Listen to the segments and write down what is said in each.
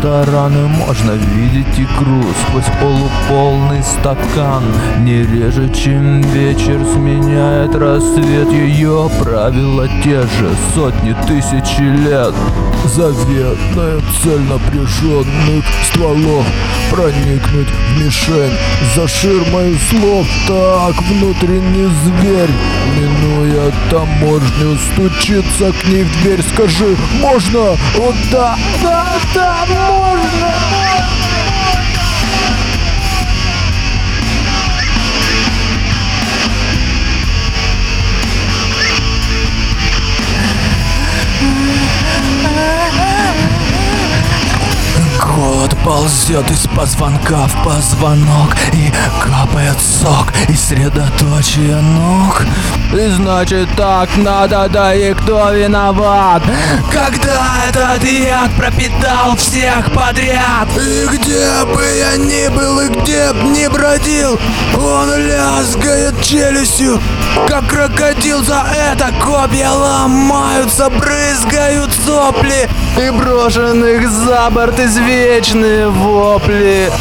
стороны можно видеть икру сквозь полуполный стакан. Не реже, чем вечер сменяет рассвет, ее правила те же сотни тысяч лет. Заветная цель напряженных стволов — проникнуть в мишень за ширмой слов. Так внутренний зверь, минуя таможню, стучится к ней в дверь. Скажи, можно? О, да, да, да, можно! Голод ползет из позвонка в позвонок, и капает сок из средоточия ног. И значит так надо, да и кто виноват, когда этот яд пропитал всех подряд? И где бы я ни был, и где б ни бродил, он лязгает челюстью, как крокодил. За это копья ломаются, брызгают сопли, и брошенных за борт извечные вопли.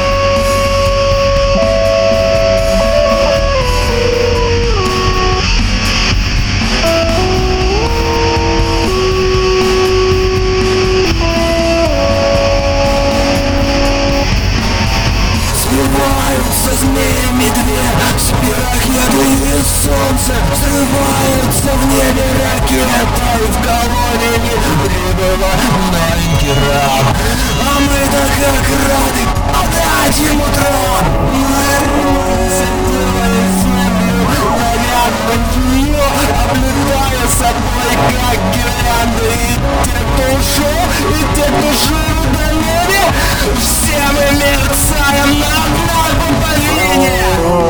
Сбиваются змеями две спирах яду и солнце, взрывается в небе ракета, и в колонии прибывает маленький раб. А мы-то как рады отдать ему трон. Облетая собой как гирлянды. И те, кто ушел, и те, кто жил на небе, все мы мерцаем на одном павильоне.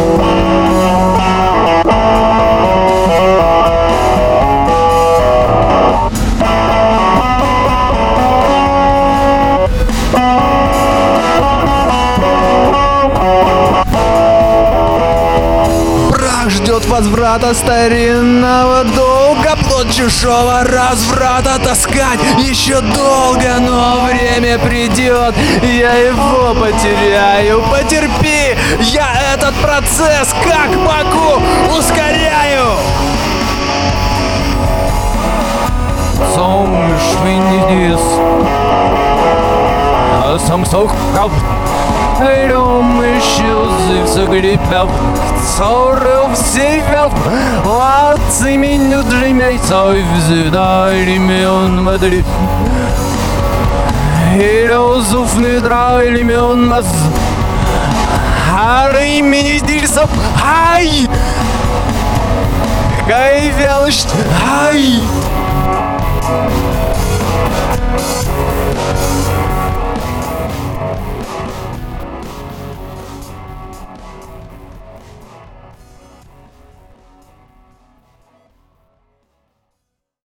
Ждет возврата старинного долга, плод чужого разврата таскать еще долго, но время придет, я его потеряю. Потерпи, я этот процесс как могу ускоряю. Sorrow save what's in your dream, so if the million Madrid heroes of Nedra million mas Harry Ministers High Guy Velst High